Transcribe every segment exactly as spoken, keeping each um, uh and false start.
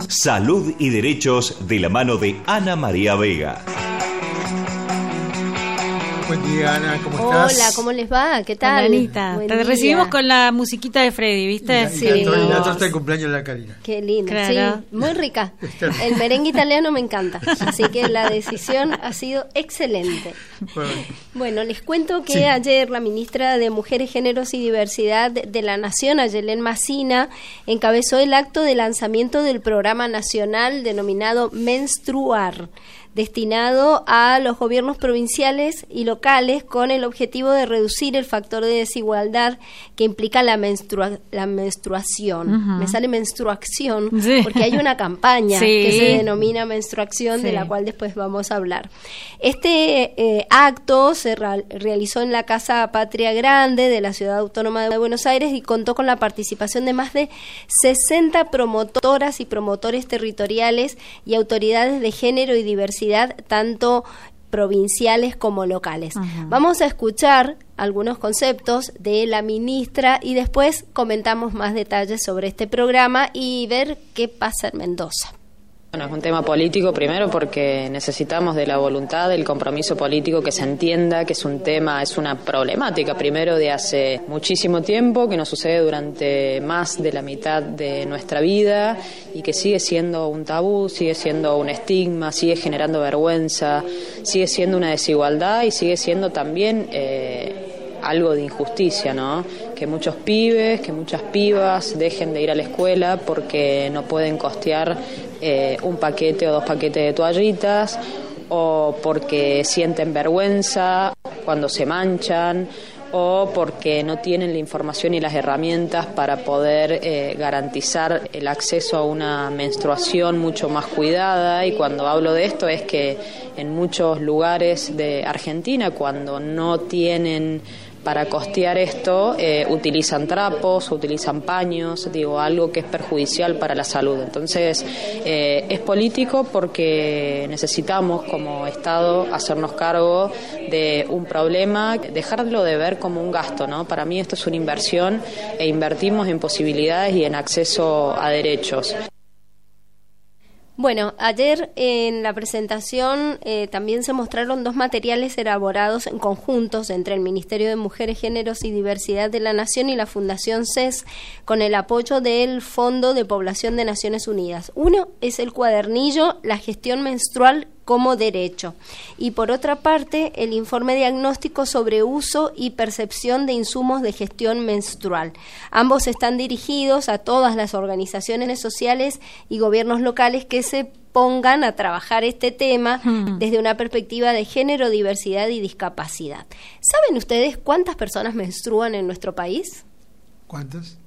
Salud y Derechos de la mano de Ana María Vega. Buen día, Ana, ¿cómo estás? Hola, ¿cómo les va? ¿Qué tal? Hola, Anita. Buen Te día. recibimos con la musiquita de Freddy, ¿viste? Y la, Sí. y la, y la torta de cumpleaños de la Karina. Qué lindo, Claro. sí, muy rica. El merengue italiano me encanta, así que la decisión ha sido excelente. Bueno, Bueno, les cuento que Sí. ayer la ministra de Mujeres, Géneros y Diversidad de la Nación, Ayelén Massina, encabezó el acto de lanzamiento del programa nacional denominado Menstruar, destinado a los gobiernos provinciales y locales con el objetivo de reducir el factor de desigualdad que implica la, menstrua- la menstruación. Ujú. Me sale menstruación Sí. porque hay una campaña Sí. que se denomina menstruación, de Sí. la cual después vamos a hablar. Este eh, acto se ra- realizó en la Casa Patria Grande de la Ciudad Autónoma de Buenos Aires y contó con la participación de más de sesenta promotoras y promotores territoriales y autoridades de género y diversidad, tanto provinciales como locales. Ajá. Vamos a escuchar algunos conceptos de la ministra y después comentamos más detalles sobre este programa y ver qué pasa en Mendoza. Bueno, es un tema político primero porque necesitamos de la voluntad, del compromiso político, que se entienda que es un tema, es una problemática primero de hace muchísimo tiempo, que nos sucede durante más de la mitad de nuestra vida y que sigue siendo un tabú, sigue siendo un estigma, sigue generando vergüenza, sigue siendo una desigualdad y sigue siendo también eh, algo de injusticia, ¿no? Que muchos pibes, que muchas pibas dejen de ir a la escuela porque no pueden costear eh, un paquete o dos paquetes de toallitas, o porque sienten vergüenza cuando se manchan, o porque no tienen la información y las herramientas para poder eh, garantizar el acceso a una menstruación mucho más cuidada. Y cuando hablo de esto es que en muchos lugares de Argentina, cuando no tienen para costear esto, eh, utilizan trapos, utilizan paños, digo, algo que es perjudicial para la salud. Entonces, eh, es político porque necesitamos como Estado hacernos cargo de un problema, dejarlo de ver como un gasto, ¿no? Para mí esto es una inversión e invertimos en posibilidades y en acceso a derechos. Bueno, ayer en la presentación eh, también se mostraron dos materiales elaborados en conjuntos entre el Ministerio de Mujeres, Géneros y Diversidad de la Nación y la Fundación C E S, con el apoyo del Fondo de Población de Naciones Unidas. Uno es el cuadernillo La gestión menstrual como derecho, y por otra parte el informe diagnóstico sobre uso y percepción de insumos de gestión menstrual. Ambos están dirigidos a todas las organizaciones sociales y gobiernos locales que se pongan a trabajar este tema hmm. desde una perspectiva de género, diversidad y discapacidad. ¿Saben ustedes cuántas personas menstruan en nuestro país? ¿Cuántas?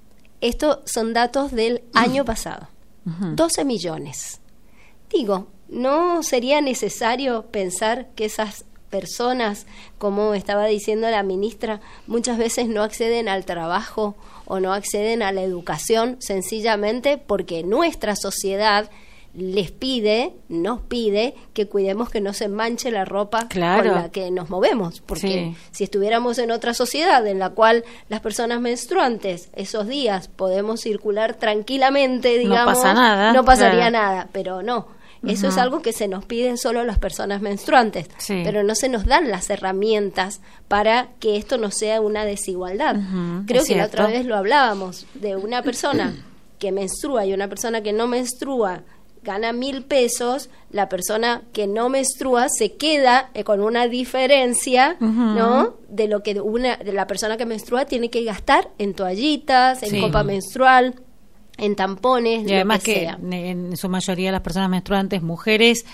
Estos son datos del año pasado. Uh-huh. doce millones. Digo, ¿no sería necesario pensar que esas personas, como estaba diciendo la ministra, muchas veces no acceden al trabajo o no acceden a la educación sencillamente porque nuestra sociedad les pide, nos pide que cuidemos que no se manche la ropa claro. con la que nos movemos? Porque sí. si estuviéramos en otra sociedad en la cual las personas menstruantes esos días podemos circular tranquilamente, digamos, no pasa nada, no pasaría claro. nada, pero no. Eso uh-huh. es algo que se nos piden solo las personas menstruantes, sí. pero no se nos dan las herramientas para que esto no sea una desigualdad. Uh-huh. Creo es que cierto. la otra vez lo hablábamos, de una persona que menstrua y una persona que no menstrua gana mil pesos, la persona que no menstrua se queda eh, con una diferencia, uh-huh. ¿no? De lo que una de la persona que menstrua tiene que gastar en toallitas, en sí. copa menstrual, en tampones, y además lo que, que sea. en su mayoría las personas menstruantes, mujeres,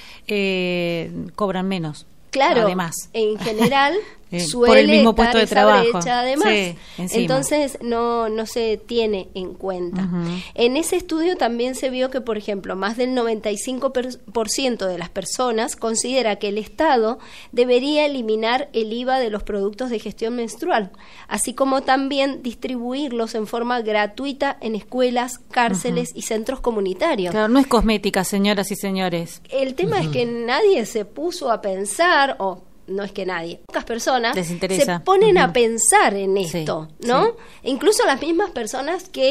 eh, cobran menos. Claro, además. En general eh, suele por el mismo estar puesto de esa trabajo. brecha además. Sí, entonces no no se tiene en cuenta. Uh-huh. En ese estudio también se vio que, por ejemplo, más del noventa y cinco por ciento de las personas considera que el Estado debería eliminar el I V A de los productos de gestión menstrual, así como también distribuirlos en forma gratuita en escuelas, cárceles uh-huh. y centros comunitarios. Claro, no es cosmética, señoras y señores. El tema uh-huh. es que nadie se puso a pensar, o no es que nadie, pocas personas se ponen uh-huh. a pensar en esto, sí, ¿no? Sí. E incluso las mismas personas que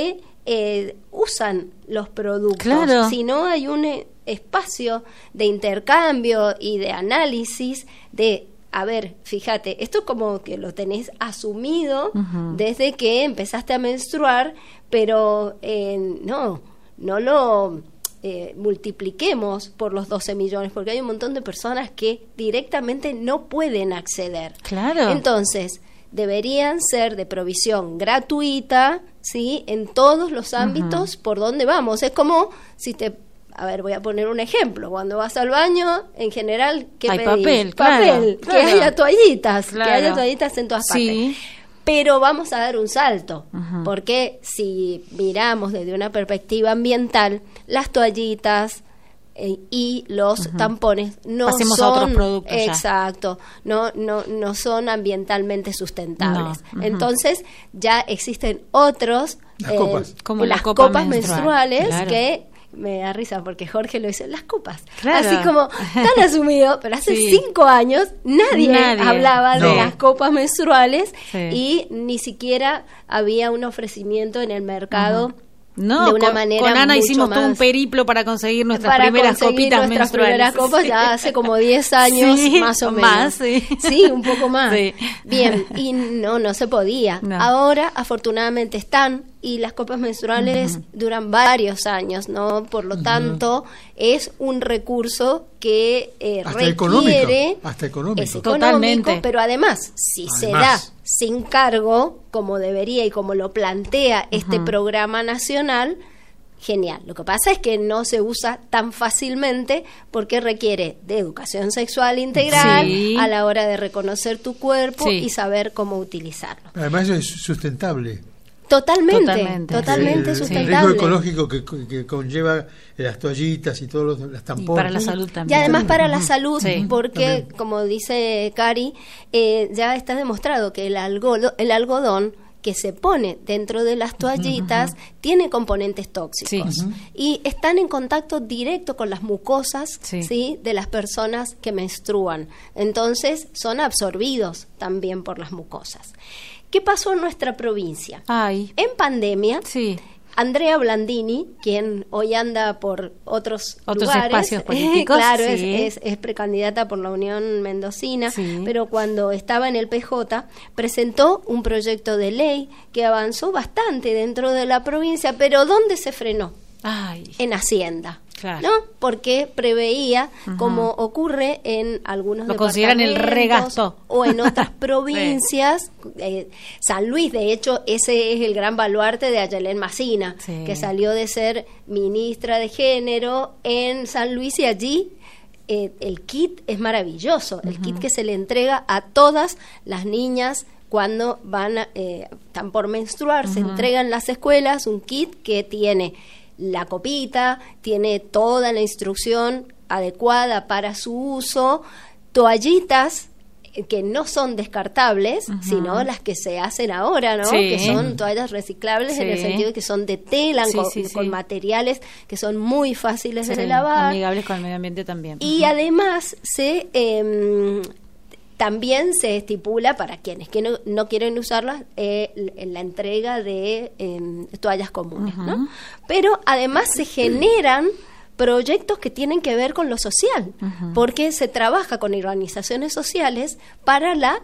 eh, usan los productos. Claro. Si no hay un eh, espacio de intercambio y de análisis de, a ver, fíjate, esto como que lo tenés asumido uh-huh. desde que empezaste a menstruar, pero eh, no, no lo eh, multipliquemos por los doce millones, porque hay un montón de personas que directamente no pueden acceder. Claro. Entonces, deberían ser de provisión gratuita, ¿sí? En todos los ámbitos uh-huh. por donde vamos. Es como si te... A ver, voy a poner un ejemplo. Cuando vas al baño, en general, ¿qué hay pedís? papel, papel, claro, que claro. haya toallitas, Claro. que haya toallitas en todas Sí. partes. Pero vamos a dar un salto, uh-huh. porque si miramos desde una perspectiva ambiental, las toallitas eh, y los uh-huh. tampones no Pasemos son a otros productos ya. exacto, no no no son ambientalmente sustentables. No. Uh-huh. Entonces ya existen otros Las eh, copas. Como las la copa copas menstrual. menstruales Claro. que me da risa porque Jorge lo dice, las copas. Claro. Así como tan asumido, pero hace Sí. cinco años nadie, Nadie. hablaba No. de las copas menstruales Sí. y ni siquiera había un ofrecimiento en el mercado. Uh-huh. No, de una con, manera con Ana mucho hicimos todo un más- periplo para conseguir nuestras para primeras conseguir copitas nuestras menstruales. primeras copas Sí. ya hace como diez años Sí, más o menos. más, sí. Sí, un poco más. Sí. Bien, y no, no se podía. No. Ahora, afortunadamente, están y las copas menstruales uh-huh. duran varios años, ¿no? Por lo uh-huh. tanto, es un recurso que eh, Hasta requiere... económico, hasta económico. Es económico, Totalmente. pero además, si Además. se da sin cargo, como debería y como lo plantea uh-huh. este programa nacional, genial. Lo que pasa es que no se usa tan fácilmente porque requiere de educación sexual integral Sí. a la hora de reconocer tu cuerpo Sí. y saber cómo utilizarlo. Además es sustentable. Totalmente, Totalmente. totalmente el, sustentable. el riesgo ecológico que, que conlleva las toallitas y todos los las tampones. Y para la salud Y también. además para la salud, Sí, porque, también. como dice Cari, eh, ya está demostrado que el, algodo- el algodón que se pone dentro de las toallitas uh-huh. tiene componentes tóxicos Sí. uh-huh. y están en contacto directo con las mucosas Sí. ¿sí? de las personas que menstruan. Entonces son absorbidos también por las mucosas. ¿Qué pasó en nuestra provincia? Ay, En pandemia, sí. Andrea Blandini, quien hoy anda por otros, Otros lugares, espacios políticos, claro, sí. es, es, es precandidata por la Unión Mendocina, Sí. pero cuando estaba en el P J presentó un proyecto de ley que avanzó bastante dentro de la provincia, pero ¿dónde se frenó? Ay. En Hacienda. Claro. ¿No? Porque preveía, Ujú. como ocurre en algunos Lo consideran el departamentos regasto. o en otras provincias, eh, San Luis, de hecho, ese es el gran baluarte de Ayelén Macina, Sí. que salió de ser ministra de Género en San Luis y allí eh, el kit es maravilloso, el Ujú. kit que se le entrega a todas las niñas cuando van a, eh, están por menstruar, se Ujú. entrega en las escuelas un kit que tiene la copita, tiene toda la instrucción adecuada para su uso, toallitas eh, que no son descartables, Ujú. sino las que se hacen ahora, ¿no? Sí. Que son toallas reciclables en el Sí. sentido de que son de tela, Sí, con, sí, sí. con materiales que son muy fáciles Sí, de lavar. amigables con el medio ambiente también. Y Ujú. además se eh, también se estipula para quienes que no, no quieren usarlas eh, la entrega de eh, toallas comunes, Ujú. ¿no? Pero además se generan proyectos que tienen que ver con lo social, Ujú. porque se trabaja con organizaciones sociales para la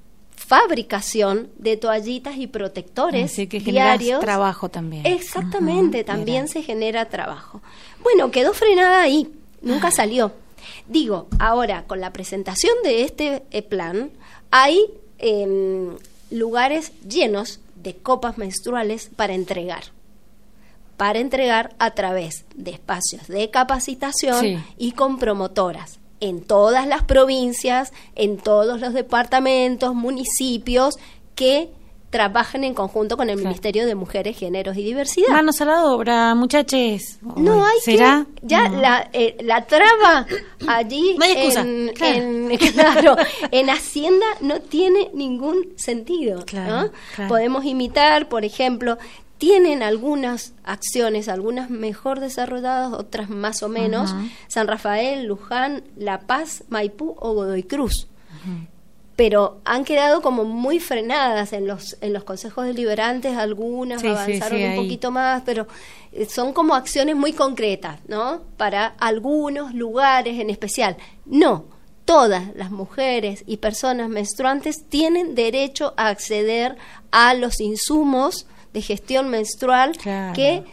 fabricación de toallitas y protectores Así que generas diarios. trabajo también. Exactamente, Ujú, también mira. se genera trabajo. Bueno, quedó frenada ahí, nunca salió. Digo, ahora con la presentación de este eh, plan, hay eh, lugares llenos de copas menstruales para entregar. Para entregar a través de espacios de capacitación Sí. y con promotoras en todas las provincias, en todos los departamentos, municipios que trabajan en conjunto con el Claro. Ministerio de Mujeres, Géneros y Diversidad. Manos a la obra, muchachos. No hay ¿Será? que ya No. la eh, la traba allí No hay excusa, en, claro. en- claro, en Hacienda no tiene ningún sentido, Claro, ¿no? claro. Podemos imitar, por ejemplo, tienen algunas acciones, algunas mejor desarrolladas, otras más o menos, Ujú. San Rafael, Luján, La Paz, Maipú o Godoy Cruz. pero han quedado como muy frenadas en los en los consejos deliberantes, algunas sí, avanzaron sí, sí, un ahí. poquito más, pero son como acciones muy concretas, ¿no? Para algunos lugares en especial. No, todas las mujeres y personas menstruantes tienen derecho a acceder a los insumos de gestión menstrual, claro, que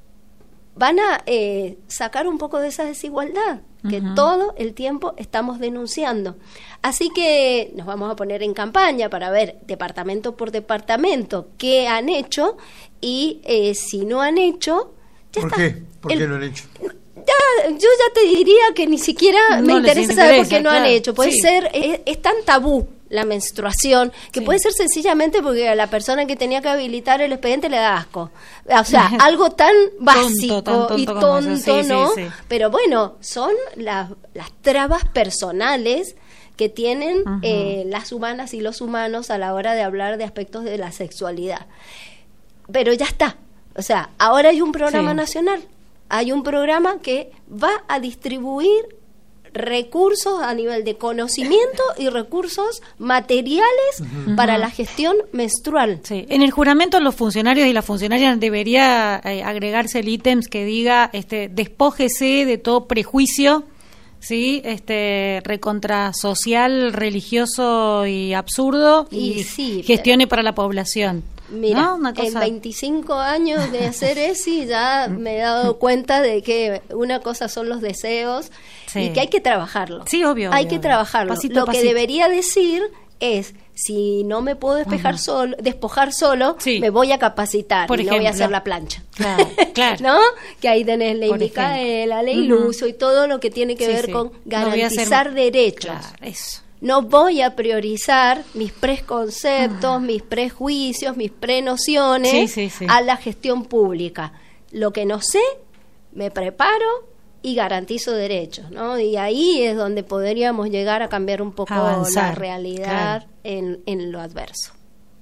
van a eh, sacar un poco de esa desigualdad que uh-huh. todo el tiempo estamos denunciando. Así que nos vamos a poner en campaña para ver departamento por departamento qué han hecho y eh, si no han hecho, ya ¿Por está. qué? ¿Por el, qué no han hecho? Ya, yo ya te diría que ni siquiera no me interesa, interesa saber por qué no claro, han hecho. Puede sí. ser, es, es tan tabú la menstruación, que sí. puede ser sencillamente porque a la persona que tenía que habilitar el expediente le da asco. O sea, algo tan básico tonto, tan tonto y tonto, tonto, sí, ¿no? Sí, sí. Pero bueno, son las, las trabas personales que tienen uh-huh. eh, las humanas y los humanos a la hora de hablar de aspectos de la sexualidad. Pero ya está. O sea, ahora hay un programa sí. nacional. Hay un programa que va a distribuir recursos a nivel de conocimiento y recursos materiales uh-huh. para la gestión menstrual. Sí. En el juramento los funcionarios y las funcionarias debería eh, agregarse el ítems que diga este despójese de todo prejuicio, sí, este recontra social, religioso y absurdo y, y sí, gestione para la población. Mira, ¿no? Una cosa... en veinticinco años de hacer eso ya me he dado cuenta de que una cosa son los deseos sí. y que hay que trabajarlo. Sí, obvio. Hay obvio, que obvio. trabajarlo. Pasito Lo a pasito. que debería decir es, si no me puedo despejar uh-huh. solo, despojar solo, sí. me voy a capacitar Por y ejemplo. no voy a hacer la plancha. Claro, claro. ¿No? Que ahí tenés ley Por Micaela, ley uh-huh. Lucio y todo lo que tiene que sí, ver sí. con no garantizar hacer... derechos. Claro, eso. No voy a priorizar mis preconceptos, ah. mis prejuicios, mis prenociones sí, sí, sí. a la gestión pública. Lo que no sé, me preparo y garantizo derechos, ¿no? Y ahí es donde podríamos llegar a cambiar un poco Avanzar, la realidad claro. en, en lo adverso.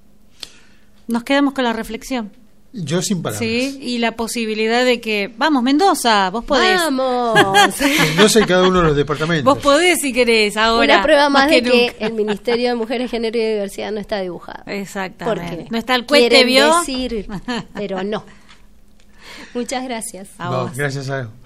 Nos quedamos con la reflexión. Yo sin palabras. Sí, y la posibilidad de que, vamos, Mendoza, vos podés. ¡Vamos! Mendoza y cada uno de los departamentos. Vos podés si querés, ahora. Una prueba más, más que de nunca. que el Ministerio de Mujeres, Género y Diversidad no está dibujado. Exactamente. Porque no está el cuete, quieren ¿vio? decir, pero no. Muchas gracias. A No, vos. gracias a